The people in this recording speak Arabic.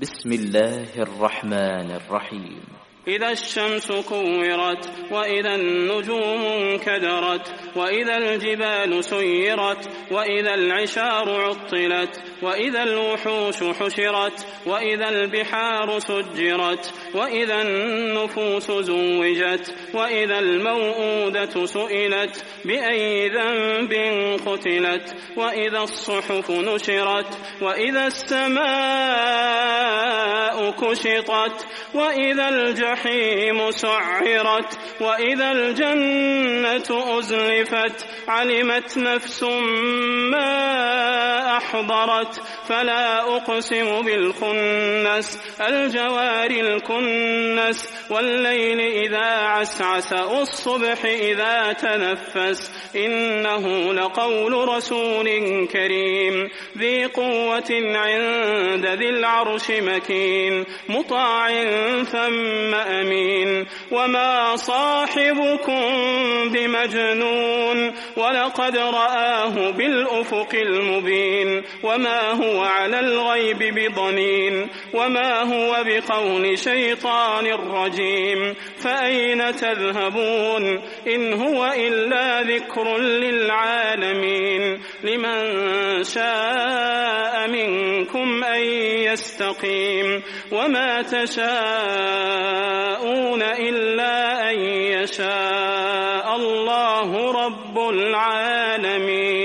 بسم الله الرحمن الرحيم. إذا الشمس كورت وإذا النجوم انكدرت وإذا الجبال سيرت وإذا العشار عطلت وإذا الوحوش حشرت وإذا البحار سجرت وإذا النفوس زوجت وإذا الموءودة سئلت بأي ذنب قتلت وإذا الصحف نشرت وإذا السماء كشطت وإذا الجحيم سعرت وإذا الجنة أزلفت علمت نفس ما أحضرت فلا أقسم بالخنس الجوار الكنس والليل إذا عسعس والصبح إذا تنفس إنه لقول رسول كريم ذي قوة عند ذي العرش مكين مطاع ثم أمين وما صاحبكم بمجنون ولقد رآه بالأفق المبين وما هو على الغيب بضنين وما هو بقول شيطان رجيم فأين تذهبون إن هو إلا ذكر للعالمين لمن شاء منكم أن يستقيم وما تشاءون إلا أن يشاء الله رب العالمين.